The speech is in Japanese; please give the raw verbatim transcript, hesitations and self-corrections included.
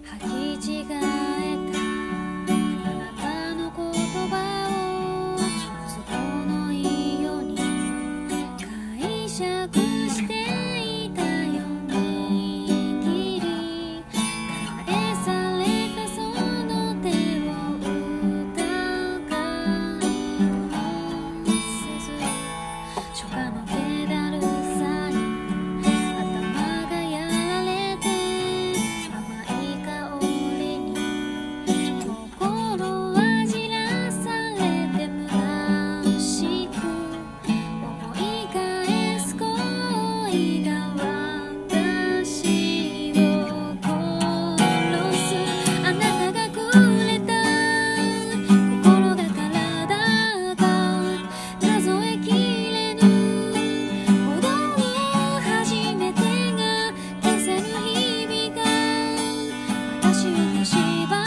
履き違えたあなたの言葉を都合のいいように解釈していたよ握り返されたその手を疑いもせず初夏の気だるさに頭がやられて甘い香りに心はじらされて虚しく思い返す恋が私を殺すあなたがくれた心が体が数えきれぬほどの初めてが消せぬ日々が私を蝕